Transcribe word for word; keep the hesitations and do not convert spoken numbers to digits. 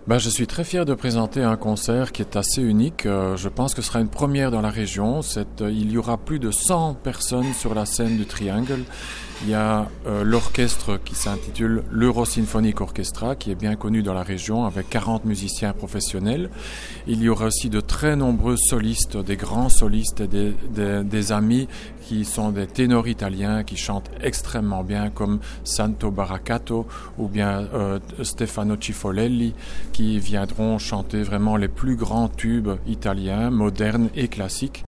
Ben, je suis très fier de présenter un concert qui est assez unique. Euh, je pense que ce sera une première dans la région. C'est, euh, il y aura plus de cent personnes sur la scène du Triangle. Il y a euh, l'orchestre qui s'intitule l'Eurosymphonic Orchestra, qui est bien connu dans la région, avec quarante musiciens professionnels. Il y aura aussi de très nombreux solistes, des grands solistes et des, des, des amis qui sont des ténors italiens qui chantent extrêmement bien, comme Santo Baracato ou bien euh, Stefano Cifolelli, qui viendront chanter vraiment les plus grands tubes italiens, modernes et classiques.